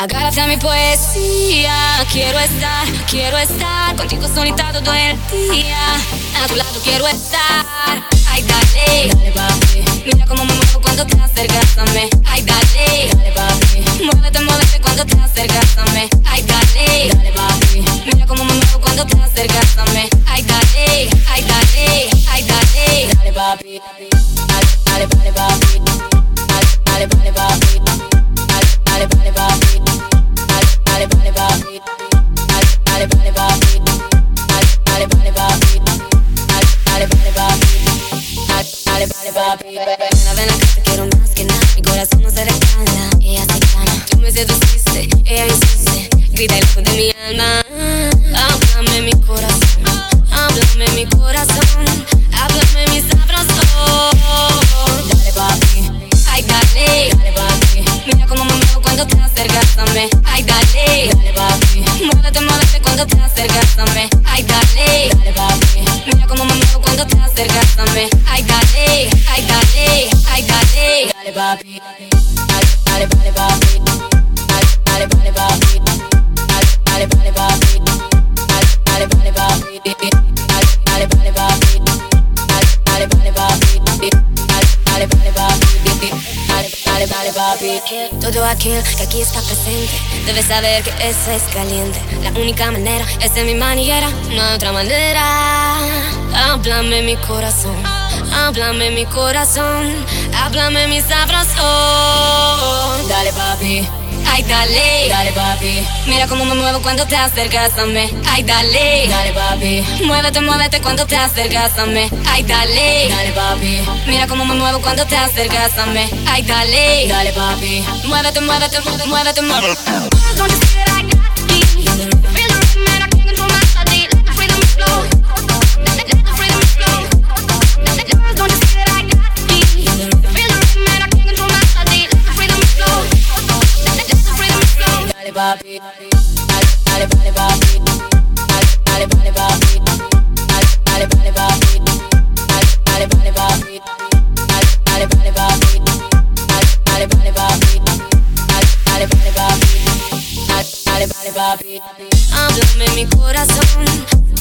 Agárrate a mi poesía. Quiero estar contigo solita todo el día. A tu lado quiero estar. Ay, dale, dale papi. Mira cómo me muevo cuando te acercas a mí. Ay, dale, dale papi. Muévete, muévete cuando te acercas a mí. Ay, dale, dale papi. Mira cómo me muevo cuando te acercas a mí. Ay, dale, ay, dale, ay, dale, dale papi. Dale, dale, dale papi. Dale, dale, dale papi. Dale, dale, papi. Dale, dale, papi. Dale, dale, papi. Dale, dale, papi. Dale, dale, papi. Dale, dale, papi. Ven acá, te quiero más que nada. Mi corazón no se respalda, ella se gana. Tú me seduciste, ella insiste. Grita el lejos de mi alma. Háblame mi corazón, háblame mi corazón. Háblame mi sabroso. Dale, papi. Ay, dale, dale, papi. Mira cómo me muevo cuando te acercas a mí. Ay, dale, dale, papi. Muévete, muévete cuando te acercas a mí. Ay, dale, dale, papi. Mira cómo me muevo cuando te acercas a mí. Ay, dale, ay, dale, ay, dale, dale, papi. Dale, dale, papi. Dale, dale, papi. Dale, dale, papi. Dale, dale, papi. Dale, dale, papi. Dale, dale, papi. Dale, dale, papi. Dale, dale, papi. Todo aquel que aquí está presente debe saber que eso es caliente. La única manera es de mi manera, no hay otra manera. Háblame mi corazón, háblame mi corazón. Háblame mi sabroso. Dale, papi. Ay, dale, dale, papi. Mira cómo me muevo cuando te acercas a mí. Ay, dale, dale, papi. Muévete, muévete cuando te acercas a mí. Ay, dale, dale, papi. Mira cómo me muevo cuando te acercas a mí. Ay, dale, dale, papi. Muévete, muévete, muévete, muévete. Papi, dale, dale, papi, dale, dale, papi, dale, dale, papi, dale, dale, papi, dale, dale, papi, dale, dale, papi, dale, dale, papi, dale, dale, papi. Háblame mi corazón,